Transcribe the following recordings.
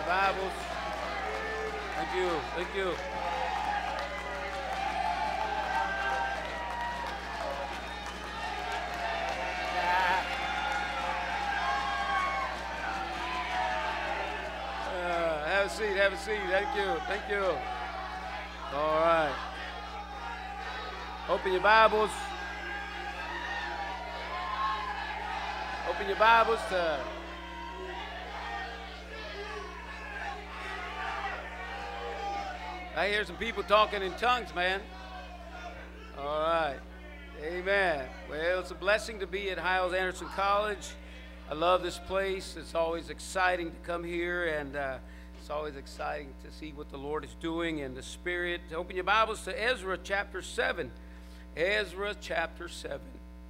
Bibles. Thank you. Thank you. Have a seat. Have a seat. Thank you. Thank you. All right. Open your Bibles. Open your Bibles to I hear some people talking in tongues, man. All right. Amen. Well, it's a blessing to be at Hyles-Anderson College. I love this place. It's always exciting to come here, and it's always exciting to see what the Lord is doing in the Spirit. Open your Bibles to Ezra chapter 7. Ezra chapter 7.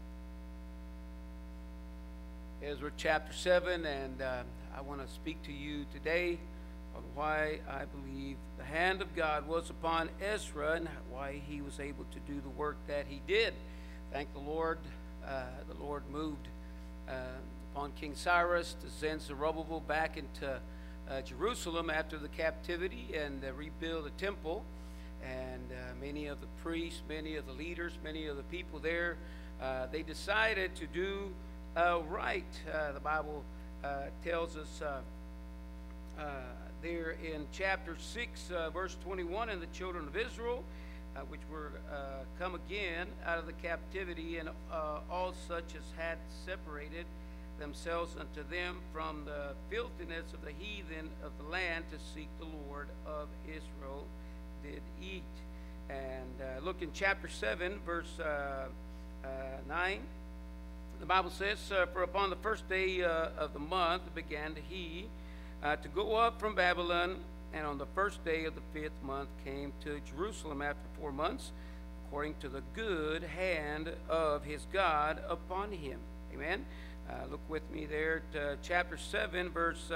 Ezra chapter 7, and I want to speak to you today on why I believe the hand of God was upon Ezra and why he was able to do the work that he did. Thank the Lord. The Lord moved upon King Cyrus to send Zerubbabel back into Jerusalem after the captivity and rebuild the temple. And many of the priests, many of the leaders, many of the people there, they decided to do right. The Bible tells us there in chapter 6, verse 21, and the children of Israel, which were come again out of the captivity, and all such as had separated themselves unto them from the filthiness of the heathen of the land to seek the Lord of Israel, did eat. And look in chapter 7, verse 9. The Bible says, for upon the first day of the month began he to go up from Babylon, and on the first day of the 5th month came to Jerusalem after 4 months, according to the good hand of his God upon him. Amen. Look with me there to chapter 7, verse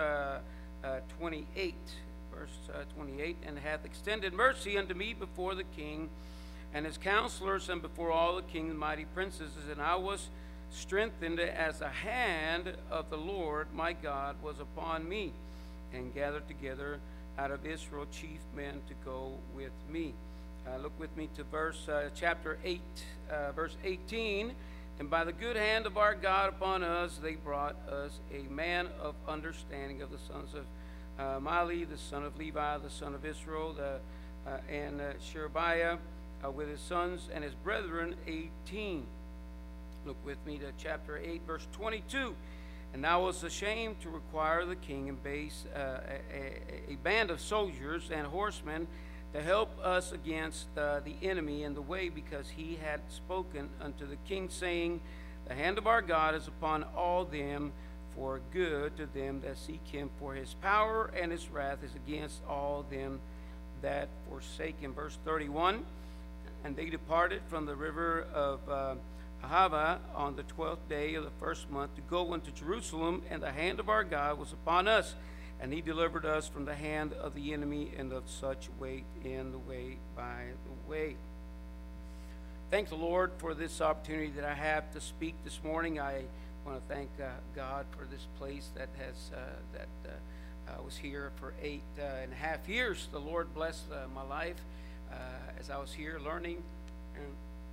28. Verse 28, and hath extended mercy unto me before the king and his counselors, and before all the king's mighty princesses, and I was strengthened as the hand of the Lord my God was upon me, and gathered together out of Israel chief men to go with me. Look with me to verse chapter 8, verse 18. And by the good hand of our God upon us, they brought us a man of understanding of the sons of Mali, the son of Levi, the son of Israel, and Sherebiah with his sons and his brethren, 18. Look with me to chapter 8, verse 22. And I was ashamed to require the king and base a band of soldiers and horsemen to help us against the enemy in the way, because he had spoken unto the king, saying, the hand of our God is upon all them for good to them that seek him, for his power and his wrath is against all them that forsake him. Verse 31, and they departed from the river of Ahava on the 12th day of the 1st month to go unto Jerusalem, and the hand of our God was upon us, and he delivered us from the hand of the enemy, and of such wait in the way by the way. Thank the Lord for this opportunity that I have to speak this morning. I want to thank God for this place that has I was here for 8.5 years. The Lord blessed my life as I was here learning and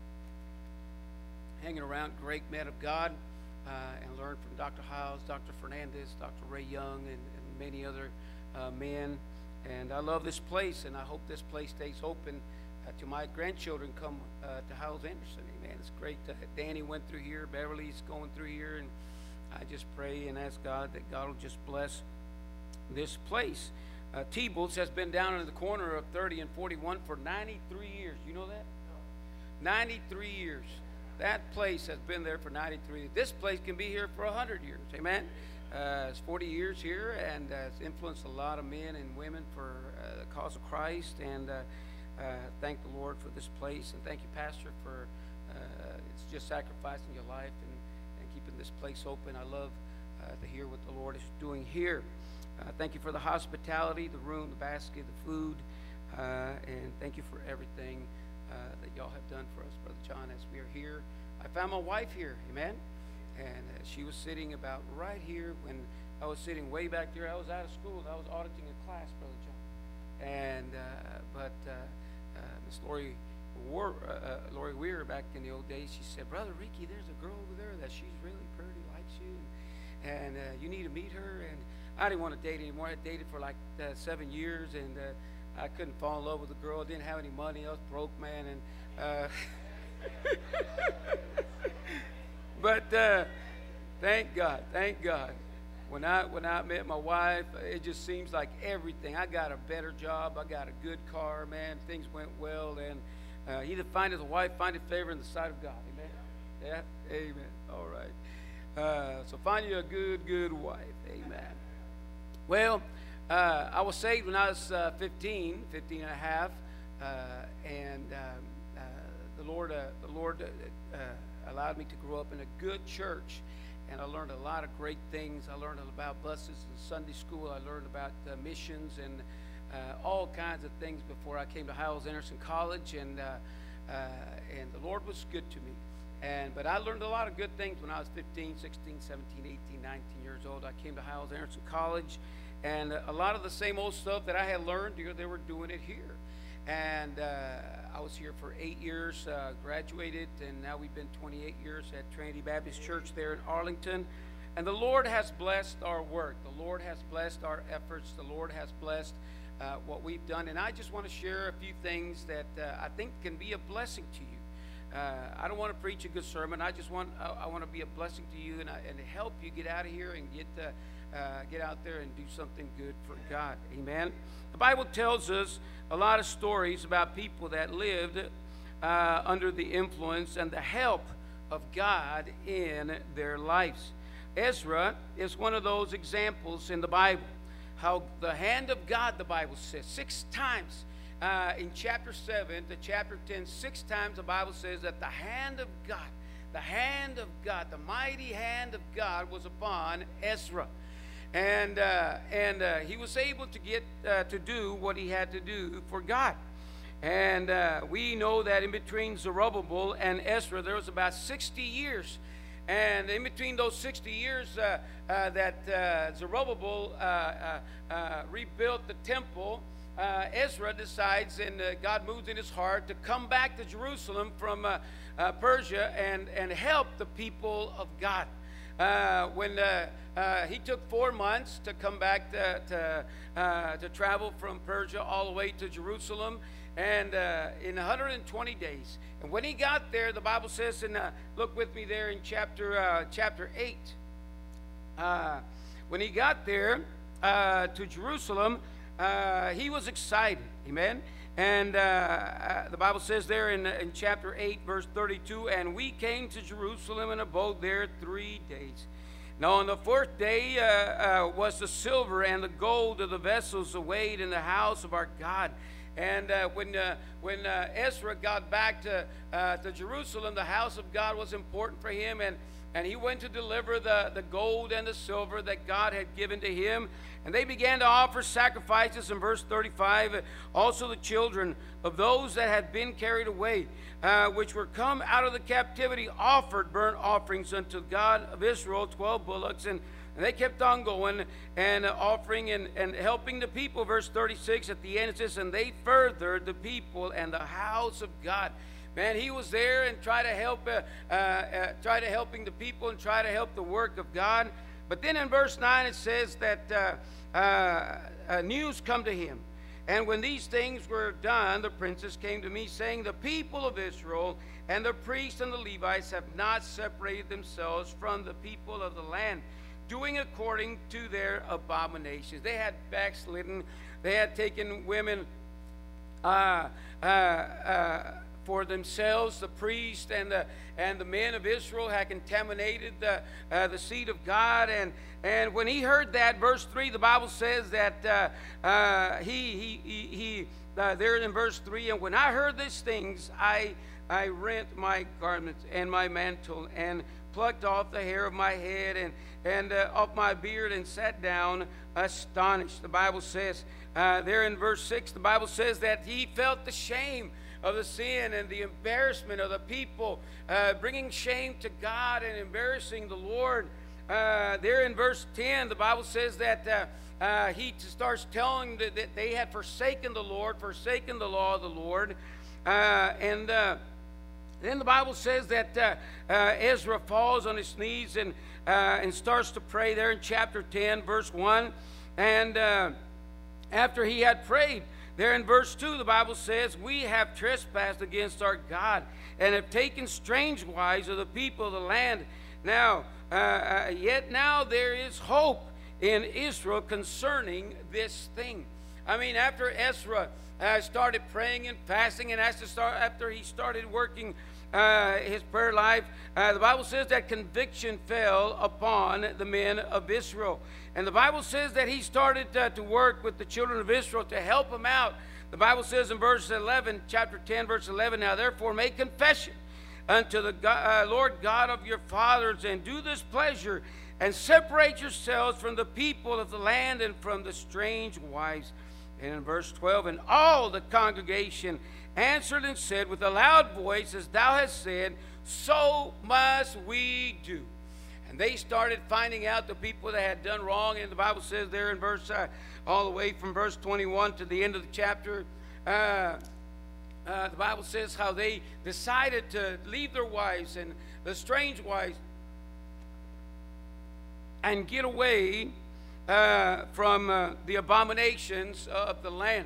hanging around great men of God, and learned from Dr. Hyles, Dr. Fernandez, Dr. Ray Young, and many other men. And I love this place, and I hope this place stays open to my grandchildren come to Hyles-Anderson. Amen. It's great. Danny went through here. Beverly's going through here. And I just pray and ask God that God will just bless this place. T-Boots has been down in the corner of 30 and 41 for 93 years. You know that? 93 years. That place has been there for 93. This place can be here for 100 years. Amen. It's 40 years here, and it's influenced a lot of men and women for the cause of Christ. And thank the Lord for this place, and thank you, Pastor, for it's just sacrificing your life and keeping this place open. I love to hear what the Lord is doing here. Thank you for the hospitality, the room, the basket, the food, and thank you for everything that y'all have done for us, Brother John, as we are here. I found my wife here, amen, and she was sitting about right here when I was sitting way back there. I was out of school. I was auditing a class, Brother John. And Miss Lori Weir, back in the old days, she said, Brother Ricky, there's a girl over there that she's really pretty, likes you, and you need to meet her. And I didn't want to date anymore. I dated for like 7 years, and I couldn't fall in love with a girl. I didn't have any money. I was broke, man. And but thank God. When I met my wife, it just seems like everything. I got a better job. I got a good car, man. Things went well, and he that findeth a wife findeth favor in the sight of God. Amen. Yeah. Amen. All right. So find you a good wife. Amen. Well, I was saved when I was 15 and a half, and the Lord allowed me to grow up in a good church, and I learned a lot of great things. I learned about buses and Sunday school. I learned about missions and all kinds of things before I came to Hyles-Anderson College, and the Lord was good to me. But I learned a lot of good things when I was 15, 16, 17, 18, 19 years old. I came to Hyles-Anderson College, and a lot of the same old stuff that I had learned, they were doing it here. And I was here for 8 years, graduated, and now we've been 28 years at Trinity Baptist Church there in Arlington. And the Lord has blessed our work. The Lord has blessed our efforts. The Lord has blessed what we've done. And I just want to share a few things that I think can be a blessing to you. I don't want to preach a good sermon. I want to be a blessing to you and help you get out of here and get out there and do something good for God. Amen. The Bible tells us a lot of stories about people that lived under the influence and the help of God in their lives. Ezra is one of those examples in the Bible. How the hand of God, the Bible says, 6 times in chapter 7 to chapter 10, 6 times the Bible says that the hand of God, the mighty hand of God was upon Ezra. And he was able to get to do what he had to do for God. And we know that in between Zerubbabel and Ezra, there was about 60 years. And in between those 60 years that Zerubbabel rebuilt the temple, Ezra decides, and God moves in his heart, to come back to Jerusalem from Persia and help the people of God. When he took 4 months to come back to travel from Persia all the way to Jerusalem, and in 120 days. And when he got there, the Bible says, and look with me there in chapter 8. When he got there to Jerusalem, he was excited. Amen. And the Bible says there in chapter 8, verse 32, and we came to Jerusalem and abode there 3 days. Now on the 4th day was the silver and the gold of the vessels weighed in the house of our God. And when Ezra got back to Jerusalem, the house of God was important for him, and he went to deliver the gold and the silver that God had given to him. And they began to offer sacrifices in verse 35. Also the children of those that had been carried away, which were come out of the captivity, offered burnt offerings unto God of Israel, 12 bullocks. And they kept on going and offering and helping the people. Verse 36 at the end it says, and they furthered the people and the house of God. Man, he was there and tried to help, helping the people and try to help the work of God. But then in verse 9 it says that news come to him. And when these things were done, the princes came to me, saying, the people of Israel and the priests and the Levites have not separated themselves from the people of the land, doing according to their abominations. They had backslidden. They had taken women for themselves. The priest and the men of Israel had contaminated the seed of God. And when he heard that, verse 3, the Bible says that he there in verse 3, and when I heard these things, I rent my garments and my mantle and plucked off the hair of my head and off my beard and sat down astonished. The Bible says there in verse 6, the Bible says that he felt the shame of the sin and the embarrassment of the people, bringing shame to God and embarrassing the Lord. there in verse 10, the Bible says that he starts telling that they had forsaken the Lord, forsaken the law of the Lord. And then the Bible says that Ezra falls on his knees and starts to pray there in chapter 10, verse 1. And after he had prayed, there in verse 2, the Bible says, we have trespassed against our God and have taken strange wives of the people of the land. Now, yet now there is hope in Israel concerning this thing. I mean, after Ezra started praying and fasting, and after he started working his prayer life, the Bible says that conviction fell upon the men of Israel. And the Bible says that he started to work with the children of Israel to help them out. The Bible says in verse 11, chapter 10, verse 11, now therefore make confession unto the Lord God of your fathers, and do this pleasure, and separate yourselves from the people of the land and from the strange wives. And in verse 12, and all the congregation answered and said with a loud voice, as thou hast said, so must we do. And they started finding out the people that had done wrong. And the Bible says there in verse, all the way from verse 21 to the end of the chapter, the Bible says how they decided to leave their wives and the strange wives and get away from the abominations of the land.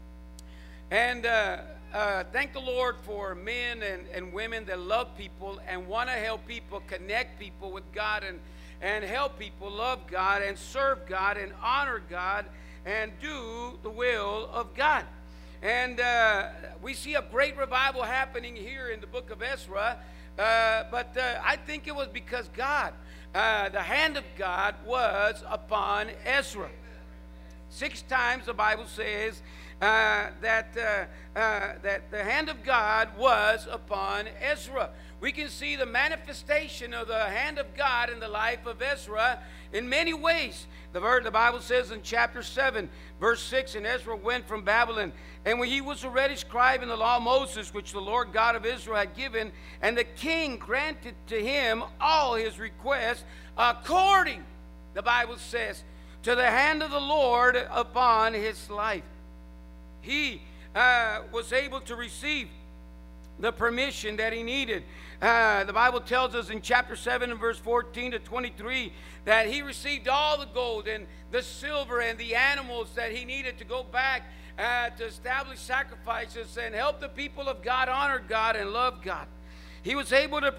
And thank the Lord for men and women that love people and want to help people, connect people with God, and help people love God and serve God and honor God and do the will of God. And we see a great revival happening here in the book of Ezra, but I think it was because God, the hand of God was upon Ezra. 6 times the Bible says that the hand of God was upon Ezra. We can see the manifestation of the hand of God in the life of Ezra in many ways. The Bible says in chapter 7, verse 6, and Ezra went from Babylon, and when he was already scribe in the law of Moses, which the Lord God of Israel had given, and the king granted to him all his requests, according, the Bible says, to the hand of the Lord upon his life. He was able to receive the permission that he needed. The Bible tells us in chapter 7 and verse 14 to 23 that he received all the gold and the silver and the animals that he needed to go back to establish sacrifices and help the people of God honor God and love God. He was able to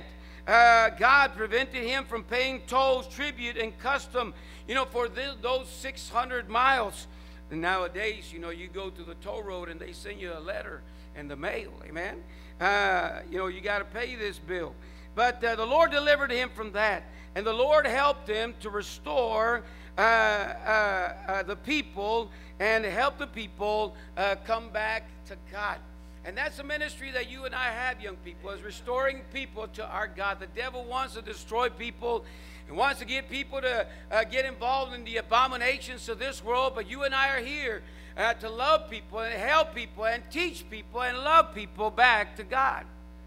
God prevented him from paying tolls, tribute, and custom, for those 600 miles. And nowadays, you go to the toll road and they send you a letter in the mail, amen? You got to pay this bill. But the Lord delivered him from that. And the Lord helped him to restore the people and help the people come back to God. And that's the ministry that you and I have, young people, is restoring people to our God. The devil wants to destroy people and wants to get people to get involved in the abominations of this world. But you and I are here to love people and help people and teach people and love people back to God.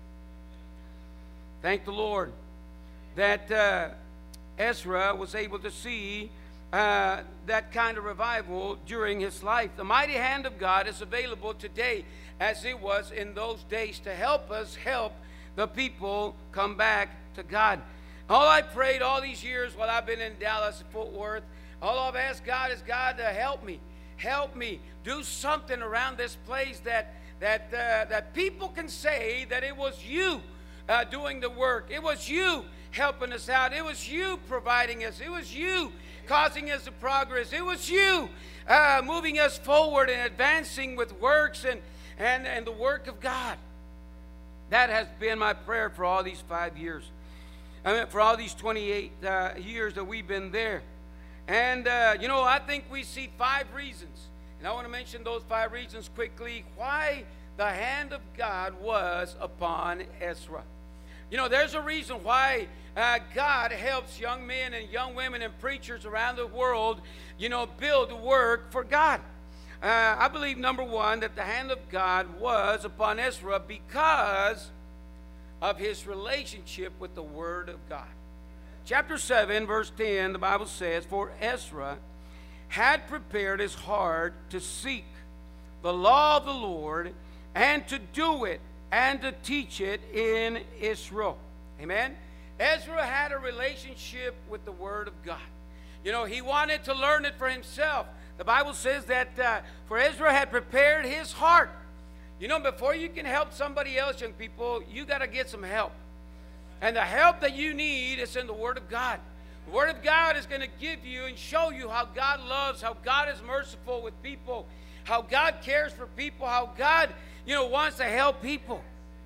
Thank the Lord that Ezra was able to see that kind of revival during his life. The mighty hand of God is available today as it was in those days to help us help the people come back to God. All I prayed all these years while I've been in Dallas, Fort Worth, all I've asked God is God to help me. Help me do something around this place that people can say that it was you doing the work. It was you helping us out. It was you providing us. It was you causing us to progress. It was you moving us forward and advancing with works and the work of God. That has been my prayer for all these 5 years. For all these 28 years that we've been there. And, I think we see 5 reasons. And I want to mention those 5 reasons quickly why the hand of God was upon Ezra. There's a reason why God helps young men and young women and preachers around the world, build the work for God. I believe, number 1, that the hand of God was upon Ezra because of his relationship with the Word of God. chapter 7, verse 10, the Bible says, "For Ezra had prepared his heart to seek the law of the Lord and to do it and to teach it in Israel." Amen? Ezra had a relationship with the Word of God. You know, he wanted to learn it for himself. The Bible says that for Ezra had prepared his heart. You know, before you can help somebody else, young people, you got to get some help. And the help that you need is in the Word of God. The Word of God is going to give you and show you how God loves, how God is merciful with people, how God cares for people, how God, wants to help people.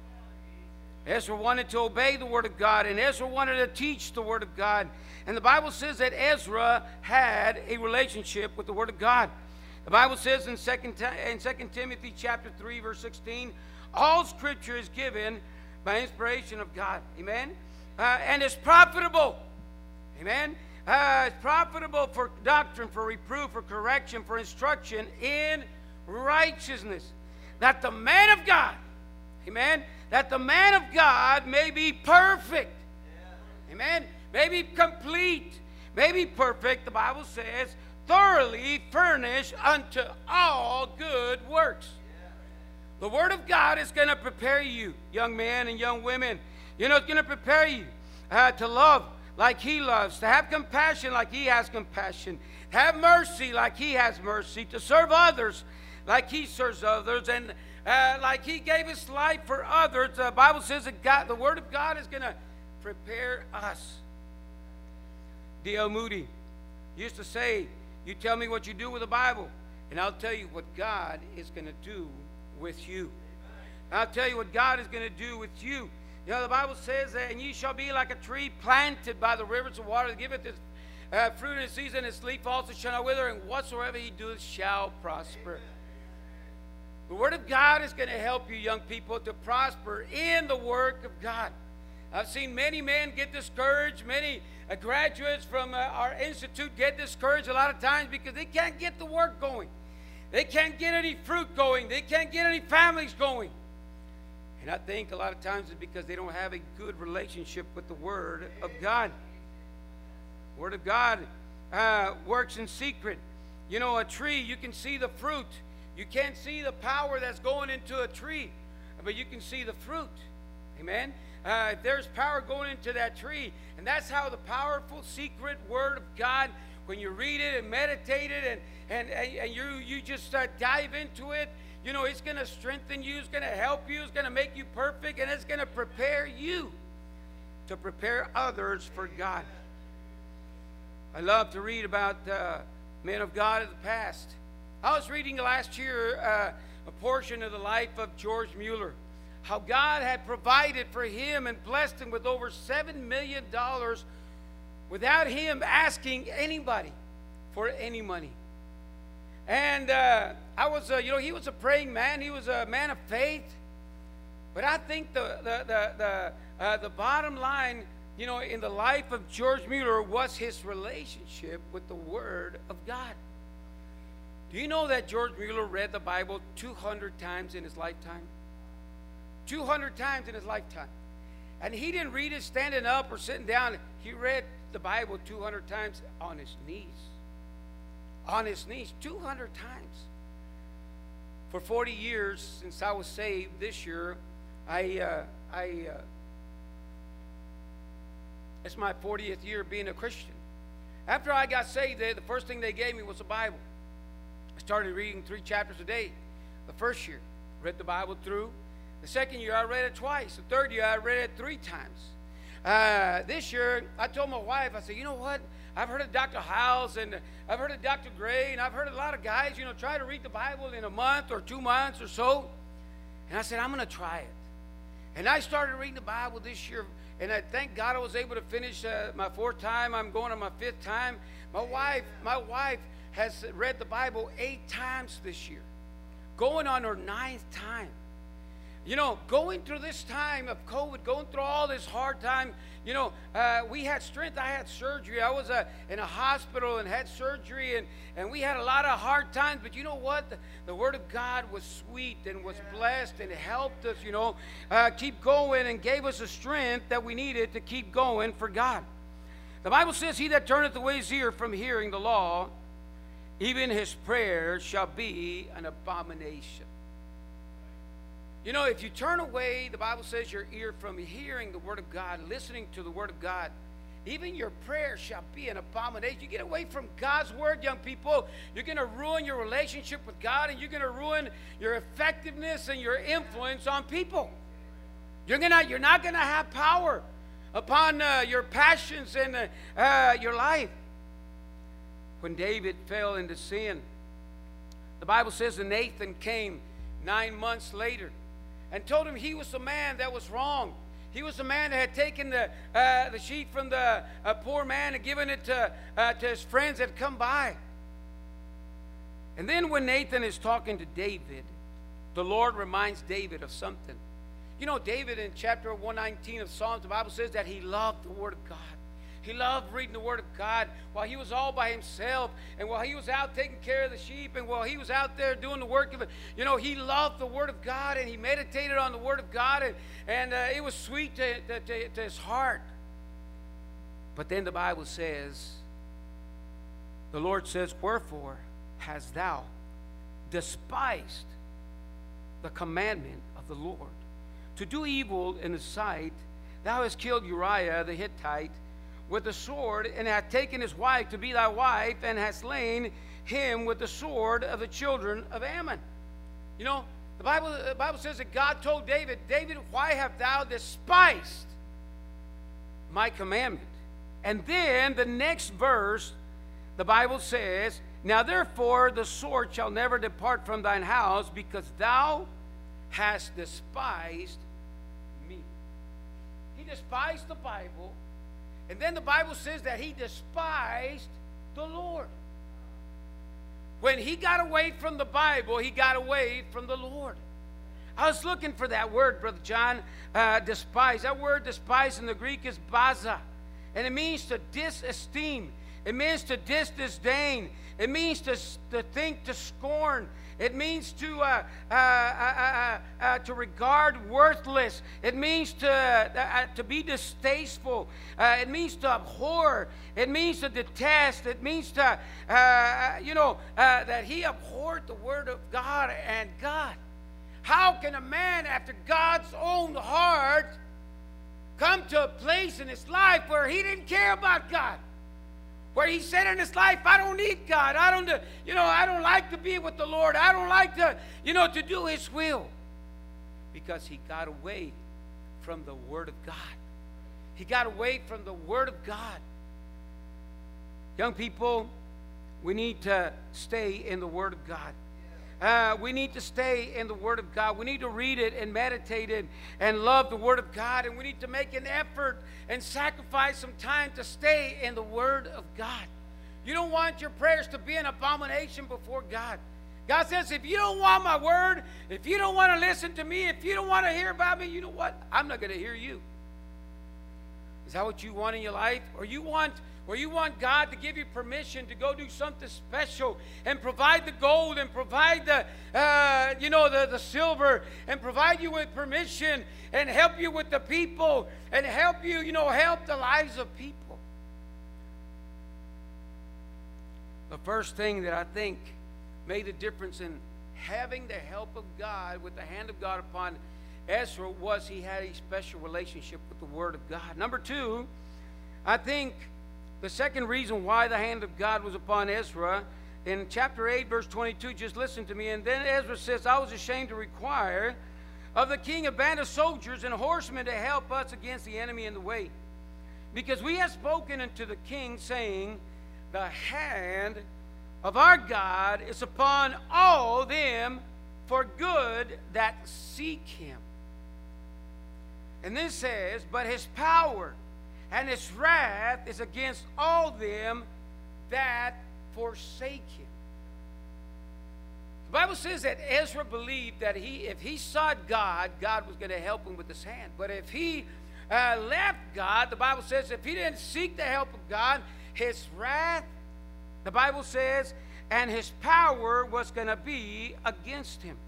Ezra wanted to obey the Word of God, and Ezra wanted to teach the Word of God. And the Bible says that Ezra had a relationship with the Word of God. The Bible says in 2 Timothy chapter 3, verse 16, all Scripture is given by inspiration of God. Amen? And it's profitable. Amen? It's profitable for doctrine, for reproof, for correction, for instruction in righteousness, that the man of God, amen, that the man of God may be perfect. Amen? May be complete, may be perfect, the Bible says, thoroughly furnished unto all good works. The Word of God is going to prepare you, young men and young women. It's going to prepare you to love like He loves, to have compassion like He has compassion, to have mercy like He has mercy, to serve others like He serves others, and like He gave His life for others. The Bible says that the Word of God is going to prepare us. D.L. Moody used to say, "You tell me what you do with the Bible, and I'll tell you what God is going to do with you." I'll tell you what God is going to do with you. The Bible says that, "And ye shall be like a tree planted by the rivers of water, that giveth its fruit in its season, its leaf also shall not wither, and whatsoever he doeth shall prosper." The Word of God is going to help you, young people, to prosper in the work of God. I've seen many men get discouraged, many graduates from our institute get discouraged a lot of times because they can't get the work going. They can't get any fruit going. They can't get any families going. And I think a lot of times it's because they don't have a good relationship with the Word of God. The Word of God works in secret. A tree, you can see the fruit. You can't see the power that's going into a tree, but you can see the fruit. Amen? There's power going into that tree. And that's how the powerful, secret Word of God, when you read it and meditate it and you just dive into it, it's going to strengthen you, it's going to help you, it's going to make you perfect, and it's going to prepare you to prepare others for God. I love to read about men of God of the past. I was reading last year a portion of the life of George Mueller, how God had provided for him and blessed him with over $7 million without him asking anybody for any money. And I was, he was a praying man. He was a man of faith. But I think the bottom line, in the life of George Mueller was his relationship with the Word of God. Do you know that George Mueller read the Bible 200 times in his lifetime? 200 times in his lifetime. And he didn't read it standing up or sitting down. He read the Bible 200 times on his knees. On his knees, 200 times. For 40 years since I was saved this year, it's my 40th year being a Christian. After I got saved, the first thing they gave me was a Bible. I started reading 3 chapters a day. The first year, read the Bible through. The second year, I read it twice. The third year, I read it 3 times. This year, I told my wife, I said, you know what? I've heard of Dr. Howells, and I've heard of Dr. Gray, and I've heard a lot of guys, try to read the Bible in a month or 2 months or so. And I said, I'm going to try it. And I started reading the Bible this year, and I thank God I was able to finish my 4th time. I'm going on my 5th time. My wife has read the Bible 8 times this year, going on her 9th time. Going through this time of COVID, going through all this hard time, we had strength. I had surgery. I was in a hospital and had surgery, and we had a lot of hard times. But you know what? The Word of God was sweet and was blessed and helped us, keep going and gave us the strength that we needed to keep going for God. The Bible says, he that turneth away his ear from hearing the law, even his prayers shall be an abomination. You know, if you turn away, the Bible says, your ear from hearing the Word of God, listening to the Word of God, even your prayer shall be an abomination. You get away from God's Word, young people, you're going to ruin your relationship with God, and you're going to ruin your effectiveness and your influence on people. You're not going to have power upon your passions and your life. When David fell into sin, the Bible says that Nathan came 9 months later and told him he was the man that was wrong. He was the man that had taken the sheep from the poor man and given it to his friends that had come by. And then when Nathan is talking to David, the Lord reminds David of something. You know, David in chapter 119 of Psalms, the Bible says that he loved the Word of God. He loved reading the Word of God while he was all by himself, and while he was out taking care of the sheep, and while he was out there doing the work of it. You know, he loved the Word of God, and he meditated on the Word of God, and it was sweet to his heart. But then the Bible says, the Lord says, wherefore hast thou despised the commandment of the Lord, to do evil in his sight? Thou hast killed Uriah the Hittite with the sword, and hast taken his wife to be thy wife, and hast slain him with the sword of the children of Ammon. You know, the Bible says that God told David, David, why have thou despised my commandment? And then the next verse, the Bible says, now therefore the sword shall never depart from thine house, because thou hast despised me. He despised the Bible. And then the Bible says that he despised the Lord. When he got away from the Bible, he got away from the Lord. I was looking for that word, Brother John, despise. That word despise in the Greek is baza. And it means to disesteem. It means to disdain. It means to think, to scorn. It means to regard worthless. It means to be distasteful. It means to abhor. It means to detest. It means to, that he abhorred the Word of God and God. How can a man after God's own heart come to a place in his life where he didn't care about God? Where he said in his life, I don't need God. I don't like to be with the Lord. I don't like to, to do his will. Because he got away from the Word of God. He got away from the Word of God. Young people, we need to stay in the Word of God. We need to stay in the Word of God. We need to read it and meditate it and love the Word of God. And we need to make an effort and sacrifice some time to stay in the Word of God. You don't want your prayers to be an abomination before God. God says, if you don't want my Word, if you don't want to listen to me, if you don't want to hear about me, you know what? I'm not going to hear you. Is that what you want in your life? Or you want God to give you permission to go do something special and provide the gold and provide the silver and provide you with permission and help you with the people and help you, help the lives of people. The first thing that I think made a difference in having the help of God, with the hand of God upon Ezra, was he had a special relationship with the Word of God. Number two, I think the second reason why the hand of God was upon Ezra, in chapter 8, verse 22, just listen to me. And then Ezra says, I was ashamed to require of the king a band of soldiers and horsemen to help us against the enemy in the way. Because we have spoken unto the king, saying, the hand of our God is upon all them for good that seek him. And then says, but his power and his wrath is against all them that forsake him. The Bible says that Ezra believed that if he sought God, God was going to help him with his hand. But if he left God, the Bible says if he didn't seek the help of God, his wrath, the Bible says, and his power was going to be against him.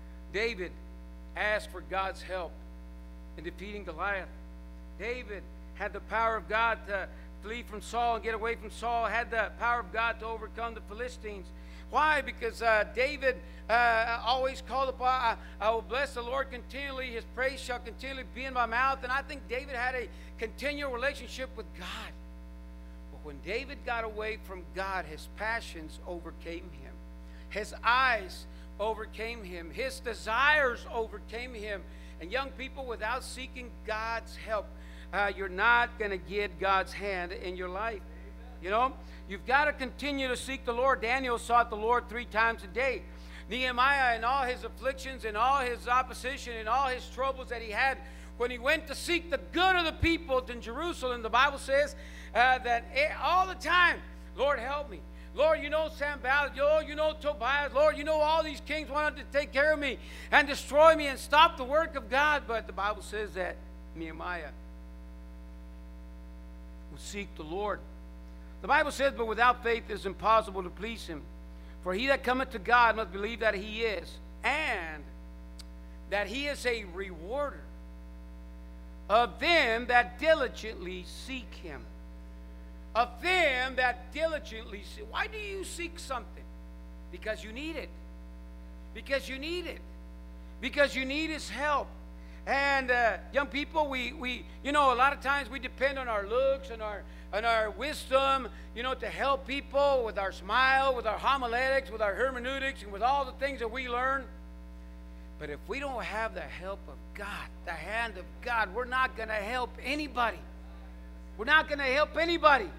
David asked for God's help in defeating Goliath. David had the power of God to flee from Saul and get away from Saul, had the power of God to overcome the Philistines. Why? Because David always called upon, I will bless the Lord continually. His praise shall continually be in my mouth. And I think David had a continual relationship with God. But when David got away from God, his passions overcame him. His eyes overcame him. His desires overcame him. And young people, without seeking God's help, you're not going to get God's hand in your life. You know, you've got to continue to seek the Lord. Daniel sought the Lord 3 times a day. Nehemiah, in all his afflictions and all his opposition and all his troubles that he had, when he went to seek the good of the people in Jerusalem, the Bible says that all the time, Lord, help me. Lord, you know Sanballat, Lord, you know Tobias, Lord, you know all these kings wanted to take care of me and destroy me and stop the work of God. But the Bible says that Nehemiah would seek the Lord. The Bible says, but without faith it is impossible to please him. For he that cometh to God must believe that he is, and that he is a rewarder of them that diligently seek him. Of them that diligently seek. Why do you seek something? Because you need it. Because you need it. Because you need his help. And young people, we you know, a lot of times we depend on our looks and our wisdom, you know, to help people with our smile, with our homiletics, with our hermeneutics, and with all the things that we learn. But if we don't have the help of God, the hand of God, we're not going to help anybody. We're not going to help anybody.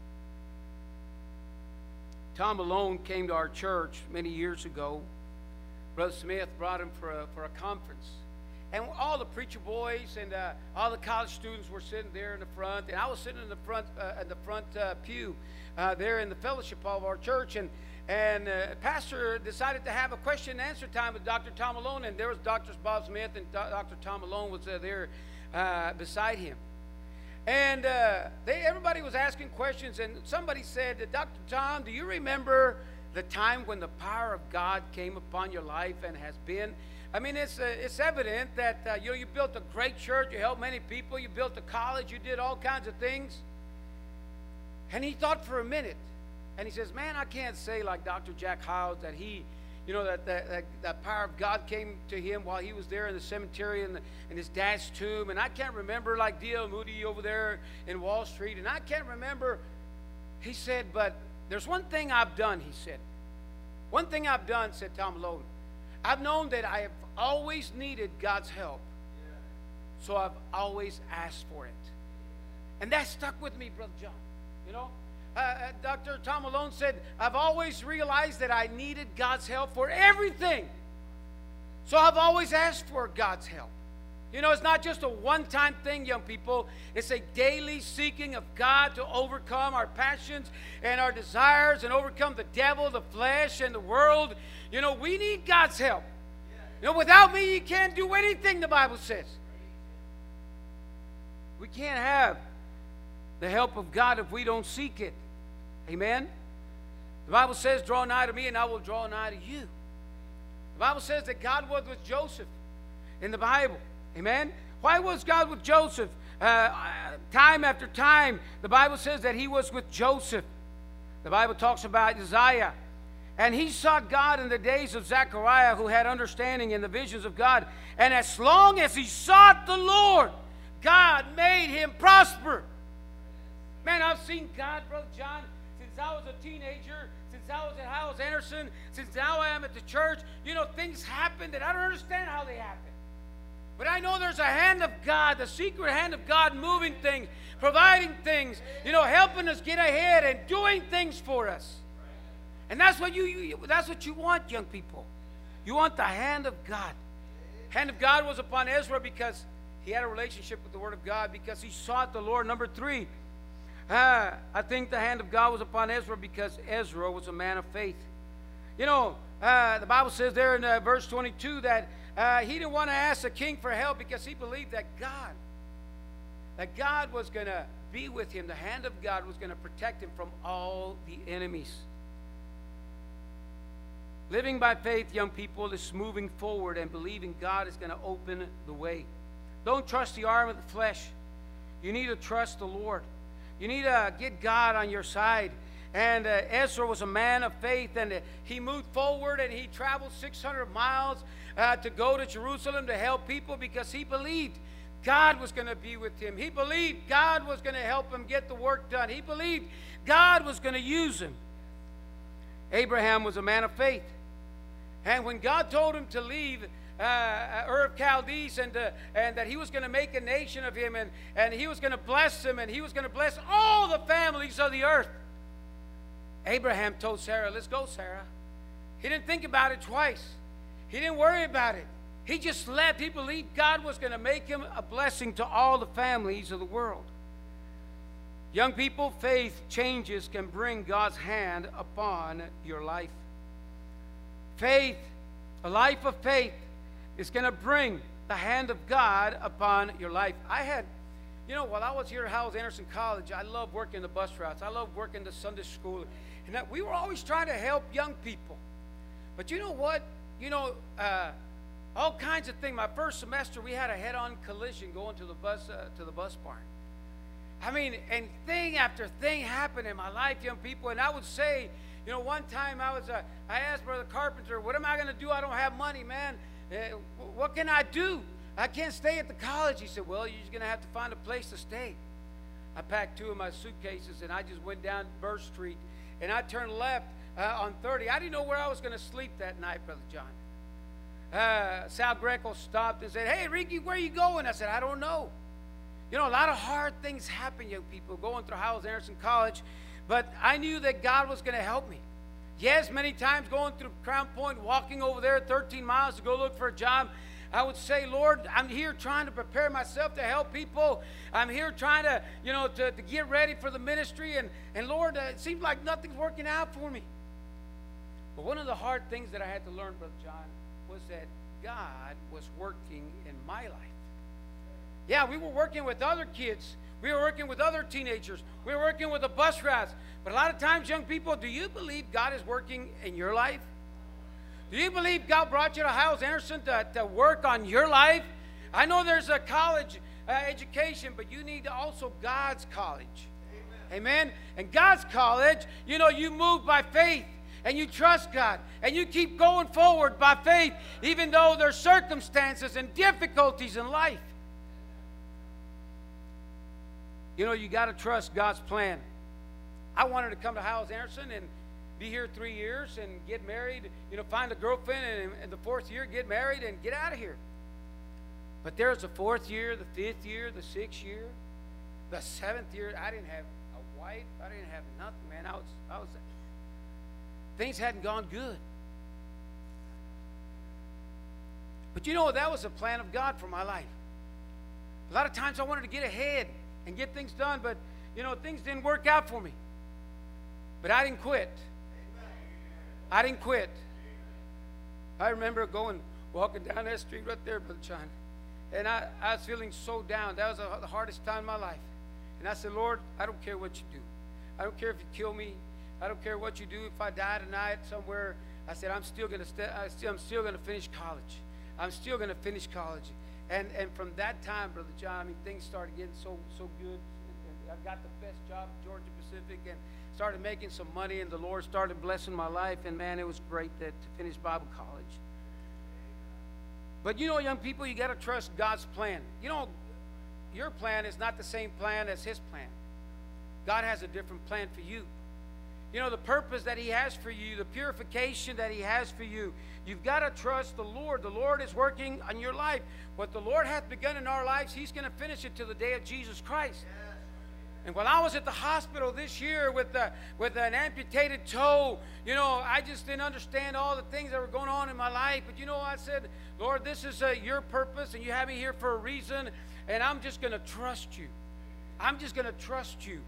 Tom Malone came to our church many years ago. Brother Smith brought him for a conference. And all the preacher boys and all the college students were sitting there in the front, and I was sitting in the front pew there in the fellowship hall of our church. And pastor decided to have a question and answer time with Dr. Tom Malone, and there was Dr. Bob Smith, and Dr. Tom Malone was there beside him. And everybody was asking questions, and somebody said, Dr. Tom, do you remember the time when the power of God came upon your life and has been? I mean, it's evident that you built a great church, you helped many people, you built a college, you did all kinds of things. And he thought for a minute, and he says, man, I can't say like Dr. Jack Hyles that he, you know, that power of God came to him while he was there in the cemetery in his dad's tomb. And I can't remember like D.L. Moody over there in Wall Street. And I can't remember, he said, but there's one thing I've done, he said. One thing I've done, said Tom Malone. I've known that I have always needed God's help. So I've always asked for it. And that stuck with me, Brother John. You know, Dr. Tom Malone said, I've always realized that I needed God's help for everything. So I've always asked for God's help. You know, it's not just a one-time thing, young people. It's a daily seeking of God to overcome our passions and our desires and overcome the devil, the flesh, and the world. You know, we need God's help. You know, without me, you can't do anything, the Bible says. We can't have the help of God if we don't seek it. Amen? The Bible says, draw nigh to me and I will draw nigh to you. The Bible says that God was with Joseph in the Bible. Amen? Why was God with Joseph? Time after time, the Bible says that he was with Joseph. The Bible talks about Isaiah. And he sought God in the days of Zechariah, who had understanding in the visions of God. And as long as he sought the Lord, God made him prosper. Man, I've seen God, Brother John, since I was a teenager, since I was at Hyles Anderson, since now I am at the church. You know, things happen that I don't understand how they happen. But I know there's a hand of God, the secret hand of God moving things, providing things, you know, helping us get ahead and doing things for us. And that's what that's what you want, young people. You want the hand of God. Hand of God was upon Ezra because he had a relationship with the Word of God, because he sought the Lord. Number 3, I think the hand of God was upon Ezra because Ezra was a man of faith. You know, the Bible says there in verse 22 that he didn't want to ask the king for help because he believed that God was going to be with him. The hand of God was going to protect him from all the enemies. Living by faith, young people, is moving forward and believing God is going to open the way. Don't trust the arm of the flesh. You need to trust the Lord. You need to get God on your side. And Ezra was a man of faith, and he moved forward, and he traveled 600 miles to go to Jerusalem to help people because he believed God was going to be with him. He believed God was going to help him get the work done. He believed God was going to use him. Abraham was a man of faith. And when God told him to leave Ur of Chaldees and that he was going to make a nation of him, and he was going to bless him, and he was going to bless all the families of the earth, Abraham told Sarah, let's go, Sarah. He didn't think about it twice. He didn't worry about it. He just left. He believed God was going to make him a blessing to all the families of the world. Young people, faith changes can bring God's hand upon your life. Faith, a life of faith, is going to bring the hand of God upon your life. While I was here at Howells Anderson College, I loved working the bus routes. I loved working the Sunday school. And we were always trying to help young people. But you know what? All kinds of things. My first semester, we had a head-on collision going to the bus barn. I mean, and thing after thing happened in my life, young people. And I would say, one time I asked Brother Carpenter, what am I going to do? I don't have money, man. What can I do? I can't stay at the college. He said, well, you're just going to have to find a place to stay. I packed 2 of my suitcases, and I just went down Burr Street, and I turned left on 30. I didn't know where I was going to sleep that night, Brother John. Sal Greco stopped and said, hey, Ricky, where are you going? I said, I don't know. A lot of hard things happen, young people, going through Howells Anderson College, but I knew that God was going to help me. Yes, many times going through Crown Point, walking over there 13 miles to go look for a job, I would say, Lord, I'm here trying to prepare myself to help people. I'm here trying to, to get ready for the ministry. And Lord, it seems like nothing's working out for me. But one of the hard things that I had to learn, Brother John, was that God was working in my life. Yeah, we were working with other kids. We were working with other teenagers. We were working with the bus routes. But a lot of times, young people, do you believe God is working in your life? Do you believe God brought you to Howells Anderson to work on your life? I know there's a college education, but you need also God's college. Amen? And God's college, you move by faith, and you trust God, and you keep going forward by faith, even though there's circumstances and difficulties in life. You got to trust God's plan. I wanted to come to Howells Anderson and be here 3 years and get married, find a girlfriend, and the 4th year get married and get out of here. But there's the 4th year, the 5th year, the 6th year, the 7th year. I didn't have a wife. I didn't have nothing, man. I was things hadn't gone good. But that was a plan of God for my life. A lot of times I wanted to get ahead and get things done, but things didn't work out for me. But I didn't quit. I didn't quit. I remember walking down that street right there, Brother John, and I was feeling so down. That was the hardest time of my life. And I said, Lord, I don't care what you do. I don't care if you kill me. I don't care what you do. If I die tonight somewhere, I said, I'm still going to finish college. I'm still going to finish college. And from that time, Brother John, things started getting so good. I got the best job at Georgia Pacific and started making some money, and the Lord started blessing my life. And, man, it was great to finish Bible college. But, young people, you got to trust God's plan. Your plan is not the same plan as His plan. God has a different plan for you. The purpose that He has for you, the purification that He has for you, you've got to trust the Lord. The Lord is working on your life. What the Lord hath begun in our lives, He's going to finish it to the day of Jesus Christ. And while I was at the hospital this year with an amputated toe, I just didn't understand all the things that were going on in my life. But I said, Lord, this is your purpose, and you have me here for a reason, and I'm just going to trust you. I'm just going to trust you.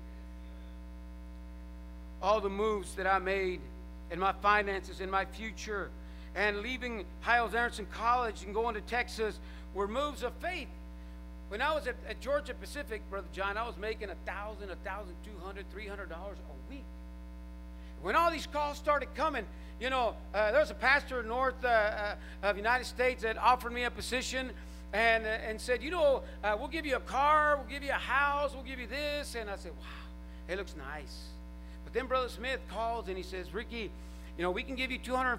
All the moves that I made in my finances, in my future, and leaving Howells Anderson College and going to Texas were moves of faith. When I was at Georgia Pacific, Brother John, I was making $1,000, $1,200, $300 a week. When all these calls started coming, there was a pastor north of the United States that offered me a position and said, we'll give you a car, we'll give you a house, we'll give you this. And I said, wow, it looks nice. But then Brother Smith calls and he says, Ricky, we can give you $250.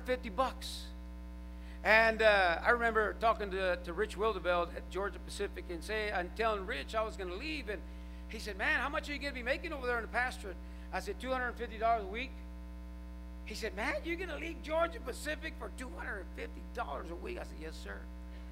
And I remember talking to Rich Wildeveld at Georgia Pacific and telling Rich I was going to leave. And he said, man, how much are you going to be making over there in the pastorate? I said, $250 a week. He said, man, you're going to leave Georgia Pacific for $250 a week? I said, yes, sir.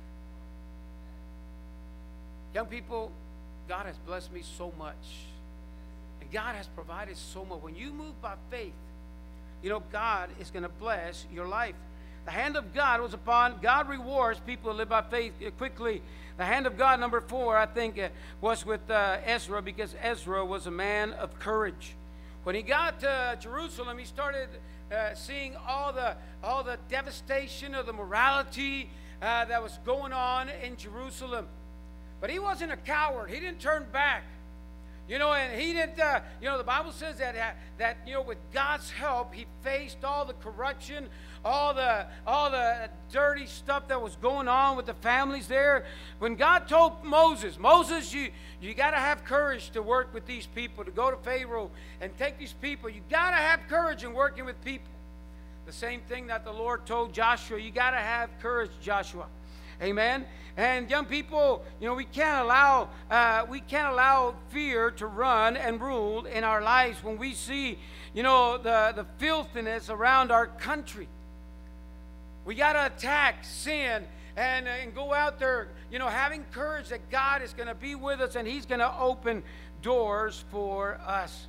Young people, God has blessed me so much. And God has provided so much. When you move by faith, God is going to bless your life. The hand of God was upon, God rewards people who live by faith quickly. The hand of God, number 4, I think, was with Ezra, because Ezra was a man of courage. When he got to Jerusalem, he started seeing all the devastation of the morality that was going on in Jerusalem. But he wasn't a coward. He didn't turn back. And he didn't, the Bible says that with God's help, he faced all the corruption, all the dirty stuff that was going on with the families there. When God told Moses, you got to have courage to work with these people, to go to Pharaoh and take these people. You got to have courage in working with people. The same thing that the Lord told Joshua, you got to have courage, Joshua. Amen. And young people, we can't allow fear to run and rule in our lives when we see, the filthiness around our country. We got to attack sin and go out there, having courage that God is going to be with us and He's going to open doors for us.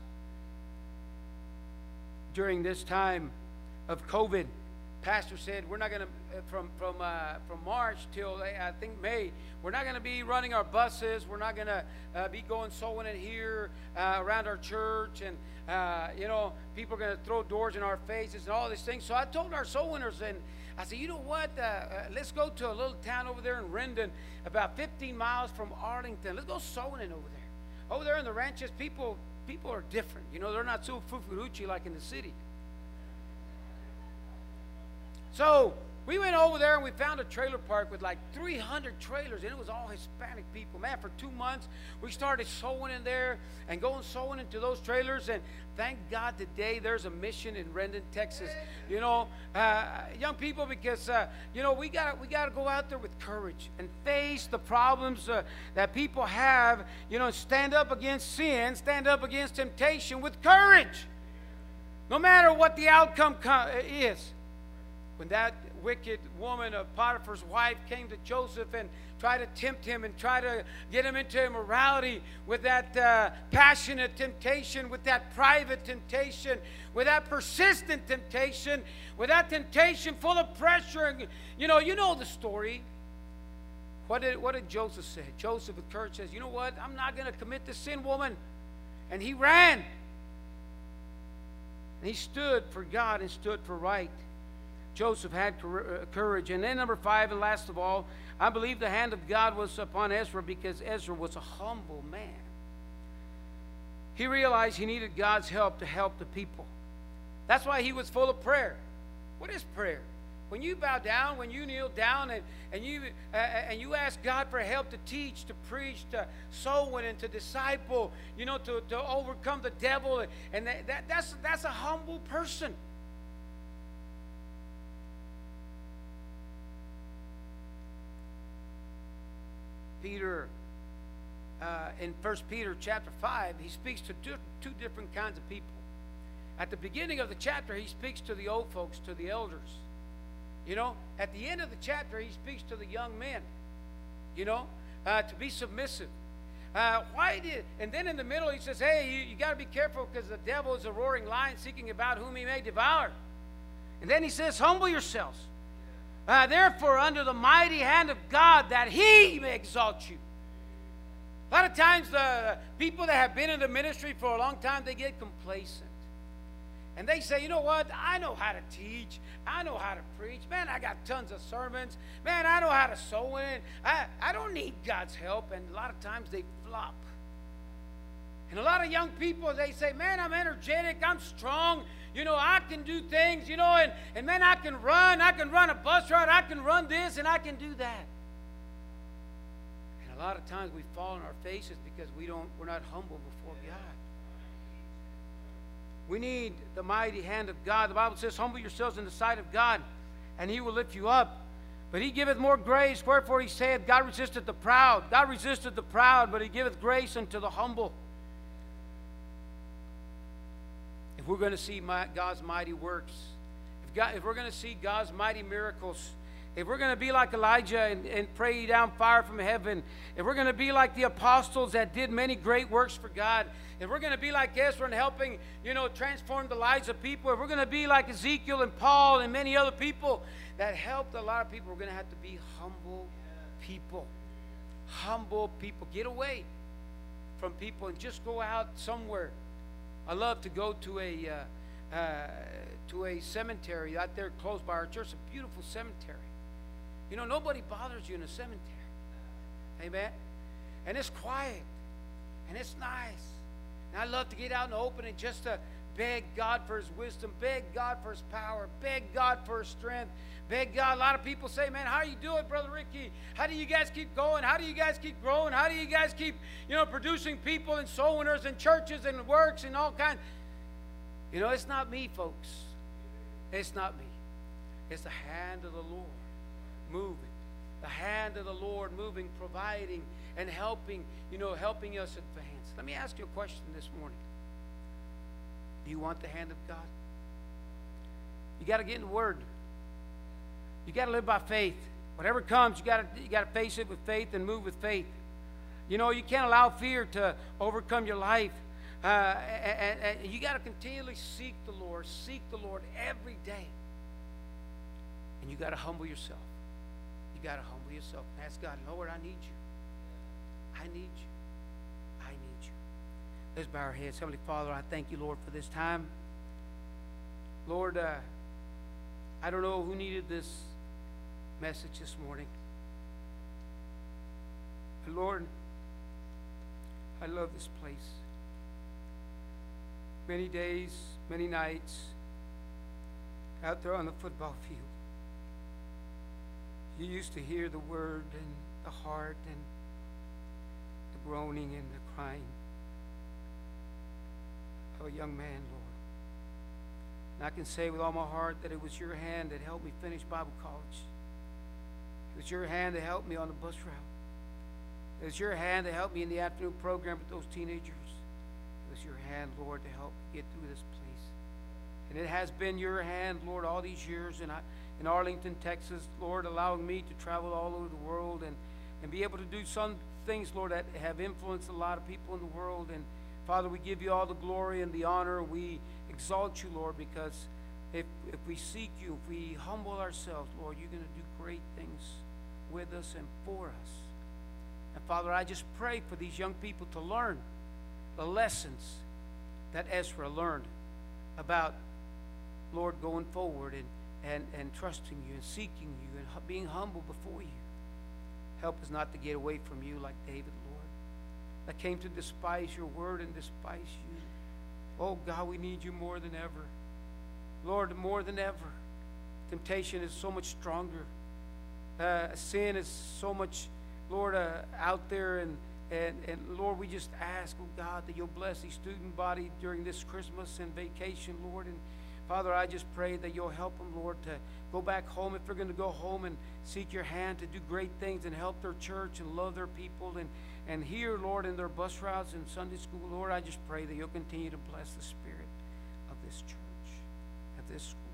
During this time of COVID, Pastor said we're not going to from March till I think May, we're not going to be running our buses. We're not going to be going sowing in here around our church, and people are going to throw doors in our faces and all these things. So I told our soul winners, and I said, you know what? Let's go to a little town over there in Rendon, about 15 miles from Arlington. Let's go sowing in over there. Over there in the ranches, people are different. They're not so fufuruchi like in the city. So we went over there and we found a trailer park with like 300 trailers, and it was all Hispanic people. Man, for 2 months, we started sowing in there and going sowing into those trailers. And thank God today there's a mission in Rendon, Texas. Young people, because, we got to go out there with courage and face the problems that people have, stand up against sin, stand up against temptation with courage, no matter what the outcome is. When that wicked woman of Potiphar's wife came to Joseph and tried to tempt him and try to get him into immorality with that passionate temptation, with that private temptation, with that persistent temptation, with that temptation full of pressure. And, you know the story. What did Joseph say? Joseph with courage says, you know what? I'm not going to commit this sin, woman. And he ran. And he stood for God and stood for right. Joseph had courage. And then number 5, and last of all, I believe the hand of God was upon Ezra because Ezra was a humble man. He realized he needed God's help to help the people. That's why he was full of prayer. What is prayer? When you bow down, when you kneel down and you ask God for help to teach, to preach, to sow and to disciple, to overcome the devil, and that's a humble person. Peter, in 1 Peter chapter 5, he speaks to two different kinds of people. At the beginning of the chapter, he speaks to the old folks, to the elders. At the end of the chapter, he speaks to the young men, to be submissive. And then in the middle, he says, hey, you got to be careful because the devil is a roaring lion seeking about whom he may devour. And then he says, humble yourselves. Therefore, under the mighty hand of God, that He may exalt you. A lot of times, the people that have been in the ministry for a long time, they get complacent. And they say, you know what? I know how to teach. I know how to preach. Man, I got tons of sermons. Man, I know how to sow in. I don't need God's help. And a lot of times, they flop. And a lot of young people, they say, man, I'm energetic. I'm strong. I can do things, and man, I can run a bus route, I can run this, and I can do that. lot of times we fall on our faces because we're not humble before God. We need the mighty hand of God. The Bible says, humble yourselves in the sight of God, and he will lift you up. But he giveth more grace, wherefore he saith, God resisteth the proud. God resisteth the proud, but he giveth grace unto the humble. If we're going to see God's mighty works, if we're going to see God's mighty miracles, if we're going to be like Elijah and pray down fire from heaven, if we're going to be like the apostles that did many great works for God, if we're going to be like Ezra and helping, transform the lives of people, if we're going to be like Ezekiel and Paul and many other people that helped a lot of people, we're going to have to be humble people. Humble people. Get away from people and just go out somewhere. I love to go to a cemetery out there close by our church, a beautiful cemetery. Nobody bothers you in a cemetery. Amen? And it's quiet. And it's nice. And I love to get out in the open and just to beg God for his wisdom, beg God for his power, beg God for his strength, beg God. A lot of people say, man, how are you doing, Brother Ricky? How do you guys keep going? How do you guys keep growing? How do you guys keep, producing people and soul winners and churches and works and all kinds? It's not me, folks. It's not me. It's the hand of the Lord moving. The hand of the Lord moving, providing, and helping, helping us advance. Let me ask you a question this morning. Do you want the hand of God? You got to get in the Word. You got to live by faith. Whatever comes, you got to face it with faith and move with faith. You can't allow fear to overcome your life. And you got to continually seek the Lord every day. And you got to humble yourself. You got to humble yourself and ask God, Lord, I need you. I need you. I need you. Let's bow our heads. Heavenly Father, I thank you, Lord, for this time. Lord, I don't know who needed this message this morning. But Lord, I love this place. Many days, many nights, out there on the football field, you used to hear the word and the heart and the groaning and the crying of a young man, Lord. And I can say with all my heart that it was your hand that helped me finish Bible college. It was your hand that helped me on the bus route. It was your hand that helped me in the afternoon program with those teenagers. It was your hand, Lord, to help me get through this place. And it has been your hand, Lord, all these years in Arlington, Texas, Lord, allowing me to travel all over the world and be able to do some things, Lord, that have influenced a lot of people in the world. And Father, we give you all the glory and the honor. We exalt you, Lord, because if we seek you, if we humble ourselves, Lord, you're going to do great things with us and for us. And Father, I just pray for these young people to learn the lessons that Ezra learned about, Lord, going forward and trusting you and seeking you and being humble before you. Help us not to get away from you like David, Lord, that came to despise your word and despise you. Oh, God, we need you more than ever. Lord, more than ever. Temptation is so much stronger. Sin is so much, Lord, out there. And Lord, we just ask, oh, God, that you'll bless the student body during this Christmas and vacation, Lord. And Father, I just pray that you'll help them, Lord, to go back home. If they're going to go home and seek your hand to do great things and help their church and love their people and here, Lord, in their bus routes and Sunday school, Lord, I just pray that you'll continue to bless the spirit of this church, of this school.